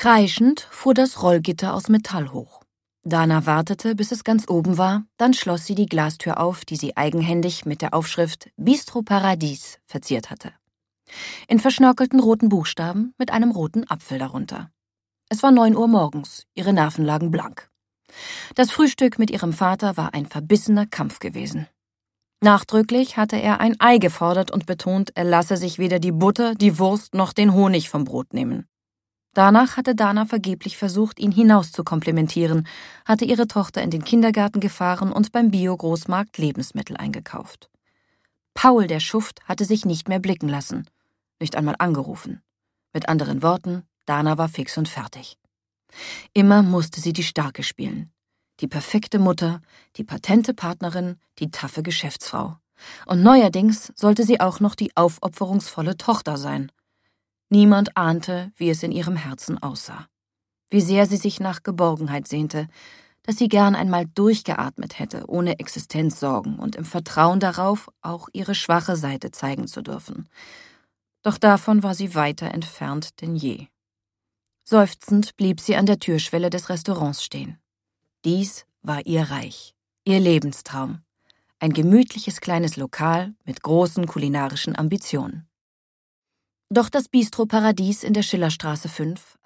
Kreischend fuhr das Rollgitter aus Metall hoch. Dana wartete, bis es ganz oben war, dann schloss sie die Glastür auf, die sie eigenhändig mit der Aufschrift »Bistro Paradies« verziert hatte. In verschnörkelten roten Buchstaben mit einem roten Apfel darunter. Es war 9 Uhr morgens, ihre Nerven lagen blank. Das Frühstück mit ihrem Vater war ein verbissener Kampf gewesen. Nachdrücklich hatte er ein Ei gefordert und betont, er lasse sich weder die Butter, die Wurst noch den Honig vom Brot nehmen. Danach hatte Dana vergeblich versucht, ihn hinaus zu komplimentieren, hatte ihre Tochter in den Kindergarten gefahren und beim Bio-Großmarkt Lebensmittel eingekauft. Paul, der Schuft, hatte sich nicht mehr blicken lassen, nicht einmal angerufen. Mit anderen Worten, Dana war fix und fertig. Immer musste sie die Starke spielen. Die perfekte Mutter, die patente Partnerin, die taffe Geschäftsfrau. Und neuerdings sollte sie auch noch die aufopferungsvolle Tochter sein. Niemand ahnte, wie es in ihrem Herzen aussah. Wie sehr sie sich nach Geborgenheit sehnte, dass sie gern einmal durchgeatmet hätte, ohne Existenzsorgen und im Vertrauen darauf, auch ihre schwache Seite zeigen zu dürfen. Doch davon war sie weiter entfernt denn je. Seufzend blieb sie an der Türschwelle des Restaurants stehen. Dies war ihr Reich, ihr Lebenstraum. Ein gemütliches kleines Lokal mit großen kulinarischen Ambitionen. Doch das Bistro Paradies in der Schillerstraße 5